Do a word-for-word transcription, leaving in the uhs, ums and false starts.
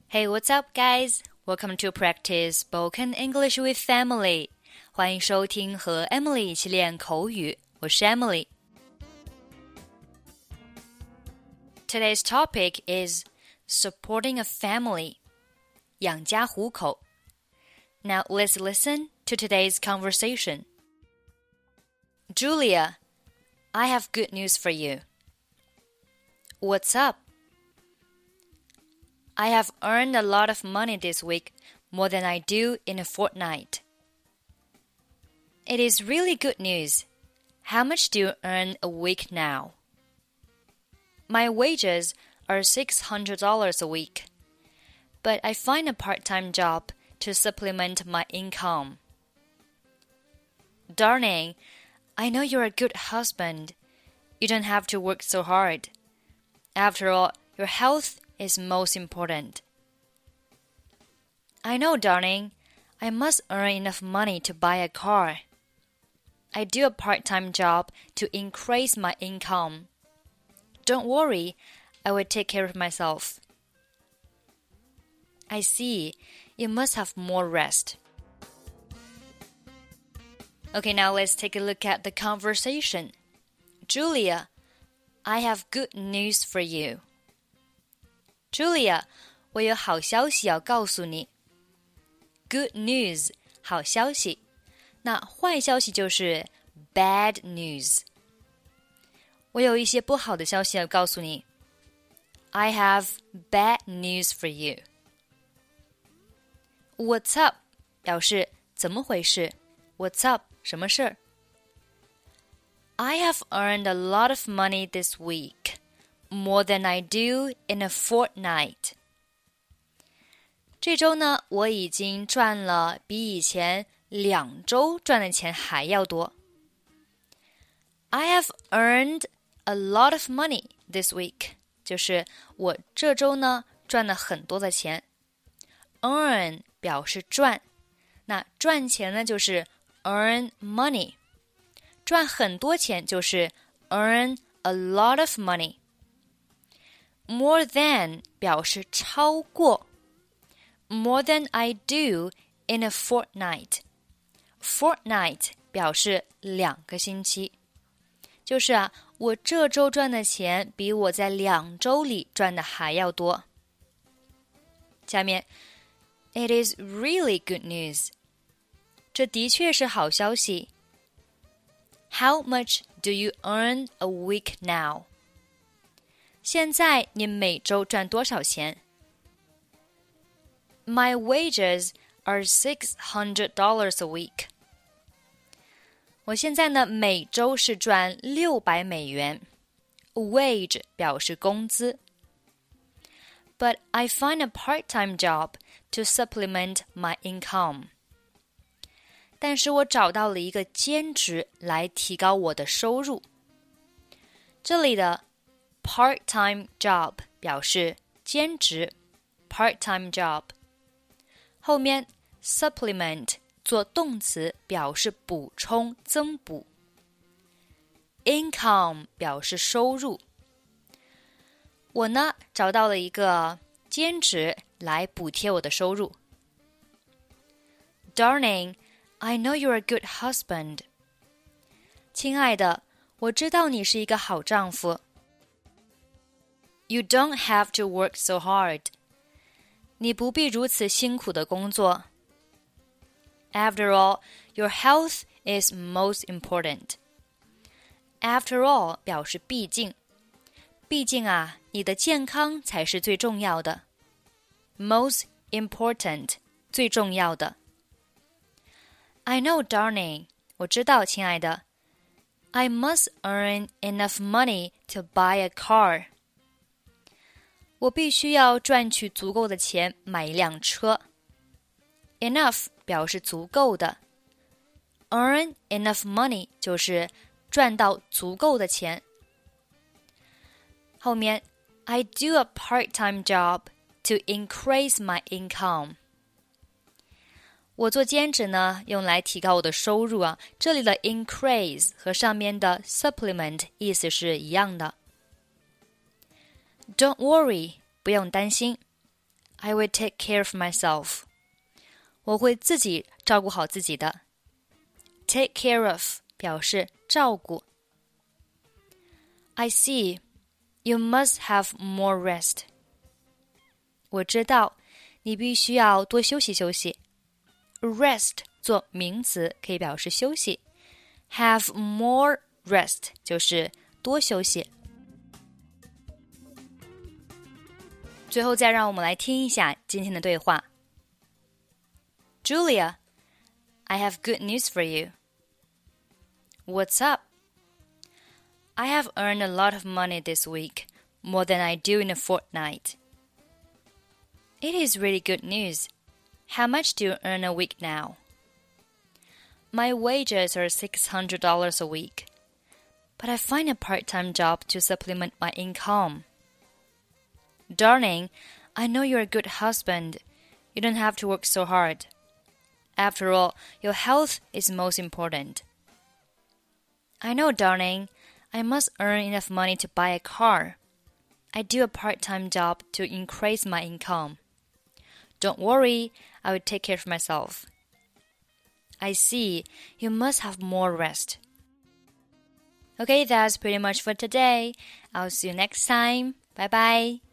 Hey, what's up, guys? Welcome to practice spoken English with Emily. 欢迎收听和 Emily 一起练口语，我是 Emily. Today's topic is supporting a family. 养家糊口. Now let's listen to today's conversation. Julia, I have good news for you. What's up?I have earned a lot of money this week, more than I do in a fortnight. It is really good news. How much do you earn a week now? My wages are six hundred dollars a week, but I find a part-time job to supplement my income. Darling, I know you're a good husband. You don't have to work so hard. After all, your health is most important. I know, darling. I must earn enough money to buy a car. I do a part-time job to increase my income. Don't worry, I will take care of myself. I see. You must have more rest. Okay, now let's take a look at the conversation. Julia, I have good news for you.Julia, 我有好消息要告诉你。Good news, 好消息。那坏消息就是 bad news. 我有一些不好的消息要告诉你。I have bad news for you. What's up? 表示怎么回事。What's up? 什么事儿？ I have earned a lot of money this week.More than I do in a fortnight. 这周呢，我已经赚了比以前两周赚的钱还要多。I have earned a lot of money this week. 就是我这周呢赚了很多的钱。Earn 表示赚，那赚钱呢就是 earn money. 赚很多钱就是 earn a lot of money.More than 表示超过 More than I do in a fortnight. Fortnight 表示两个星期。就是啊，我这周赚的钱比我在两周里赚的还要多。下面 It is really good news. 这的确是好消息。How much do you earn a week now?现在你每周赚多少钱 ？My wages are six hundred dollars a week. 我现在呢，每周是赚六百美元。Wage 表示工资。But I find a part-time job to supplement my income. 但是我找到了一个兼职来提高我的收入。这里的part-time job 表示兼职 part-time job 后面 supplement 做动词表示补充增补 income 表示收入我呢找到了一个兼职来补贴我的收入 Darling, I know you're a good husband. 亲爱的，我知道你是一个好丈夫You don't have to work so hard. 你不必如此辛苦的工作。After all, your health is most important. After all 表示毕竟。毕竟啊，你的健康才是最重要的。Most important 最重要的。I know, darling. 我知道，亲爱的。I must earn enough money to buy a car.我必须要赚取足够的钱买一辆车。Enough 表示足够的。Earn enough money 就是赚到足够的钱。后面 I do a part-time job to increase my income. 我做兼职呢，用来提高我的收入啊。这里的 increase 和上面的 supplement 意思是一样的。Don't worry, 不用担心。 I will take care of myself. 我会自己照顾好自己的。Take care of 表示照顾。I see. You must have more rest. 我知道，你必须要多休息休息。Rest 做名词可以表示休息。Have more rest 就是多休息。最后再让我们来听一下今天的对话。Julia, I have good news for you. What's up? I have earned a lot of money this week, more than I do in a fortnight. It is really good news. How much do you earn a week now? My wages are six hundred dollars a week, but I find a part-time job to supplement my income. Darling, I know you're a good husband. You don't have to work so hard. After all, your health is most important. I know, darling. I must earn enough money to buy a car. I do a part-time job to increase my income. Don't worry, I will take care of myself. I see. You must have more rest. Okay, that's pretty much for today. I'll see you next time. Bye-bye.